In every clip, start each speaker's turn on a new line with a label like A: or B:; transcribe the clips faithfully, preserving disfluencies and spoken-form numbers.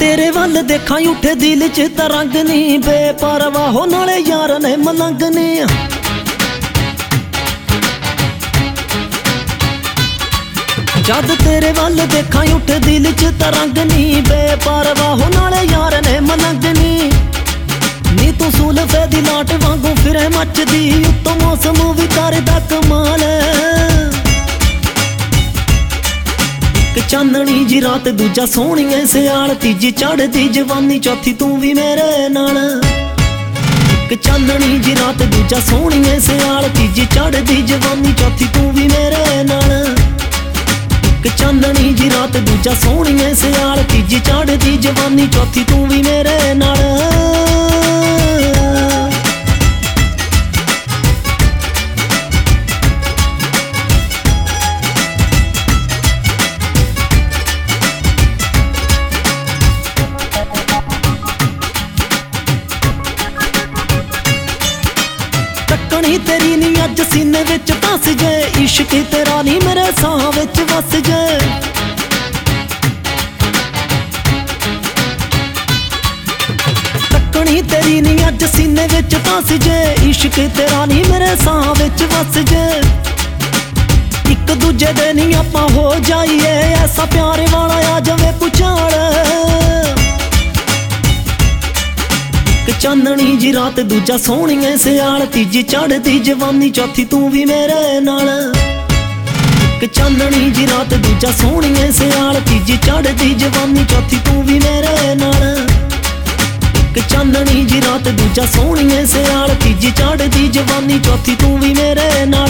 A: तेरे वल देखा उठे दिल च तरंग नी, बेपरवाह हो नाले यार ने मलंग नी। जद तेरे वल देखा उठे दिल च तरंग नी, बेपरवाह हो नाले यार ने मलंग नी। नी तू सुल्फे दी लाट वांगू फिरे मचदी, उत्तों मौसम भी करदा कमाल। चांदनी जी रात दूजा सोहणिए सियाल, तीजी चढ़दी जवानी चौथी तू भी मेरे नाल। चांदनी जी रात दूजा सोहणिए सियाल, तीजी चढ़दी जवानी चौथी तू भी मेरे नाल। चांदनी जी रात दूजा सोहणिए सियाल, तीजी चढ़दी जवानी चौथी तू भी मेरे नाल। तकनी तेरी नी अज सीने विच धस जे, इश्क तेरा नी मेरे साह विच वस जे। तकनी तेरी नी अज सीने विच धस जे, इश्क तेरा नी मेरे साह विच वस जे। एक दूजे दे नी आपां हो जाइए, ऐसा प्यार वाला आ जावे पुचाल। चांदनी जी रात दूजा सोहणिए सियाल, तीजी चढ़दी जवानी चौथी तू भी मेरे नाल। चांदनी जी रात दूजा सोहणिए सियाल, तीजी चढ़दी जवानी चौथी तू भी मेरे नाल। चांदनी जी रात दूजा सोहणिए सियाल, तीजी चढ़दी जवानी चौथी तू भी मेरे नाल।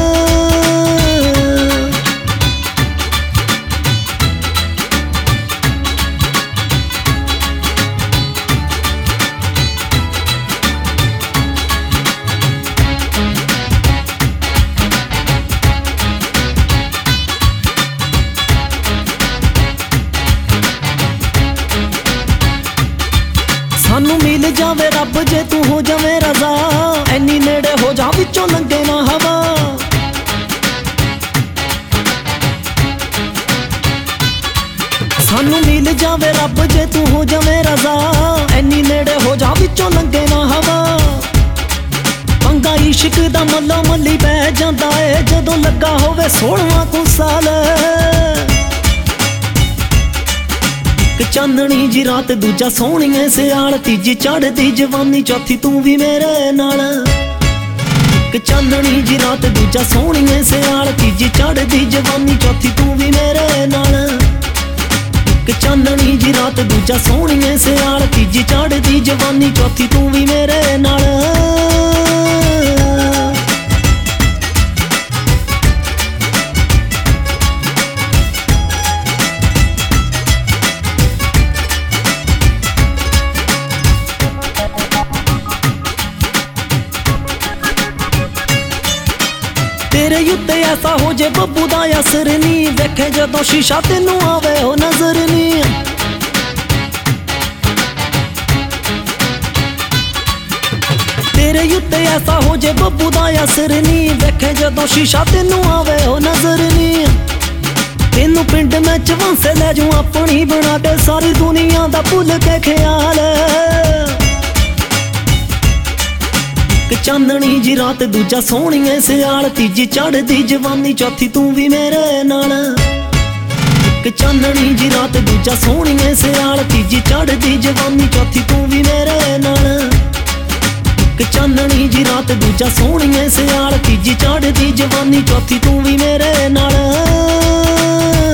A: सानू मिल जावे रब जे तू हो जावे रजा, ऐनी नेड़े हो जा विचों लंघे ना हवा। सानू मिल जावे रब जे तू हो जावे रजा, ऐनी नेड़े हो जा विचों लंघे ना हवा। पंगा इश्क दा मल्ला मल्ली पै जांदा ए, जदों लगा होवे सोलवां को साल। चांदनी जी रात दूजा सोहणिए सियाल, तीजी चढ़दी जवानी चौथी तू भी मेरे नाल। चांदनी जी रात दूजा सोहणिए सियाल, तीजी चढ़दी जवानी चौथी तू भी मेरे नाल। चांदनी जी रात दूजा सोहणिए सियाल, तीजी चढ़दी जवानी चौथी तू भी मेरे नाल। तेरे उत्ते ऐसा हो जे बब्बू दा असर नी, देखे जदों शीशा तेनू आवे हो नजर नी। तेरे उत्ते ऐसा हो जे बब्बू दा असर नी, देखे जदों शीशा तेनू आवे हो नजर नी। तेनू पिंड में चवांसे लै जूं अपनी बना के, सारी दुनिया दा भुल के ख्याल। चांदनी जी रात दूजा सोहणिए सियाल, तीजी चढ़दी जवानी चौथी तू भी मेरे नाल। चांदनी जी रात दूजा सोहणिए सियाल, तीजी चढ़दी जवानी चौथी तू भी मेरे नाल। चांदनी जी रात दूजा सोहणिए सियाल, तीजी चढ़दी जवानी चौथी तू भी मेरे नाल।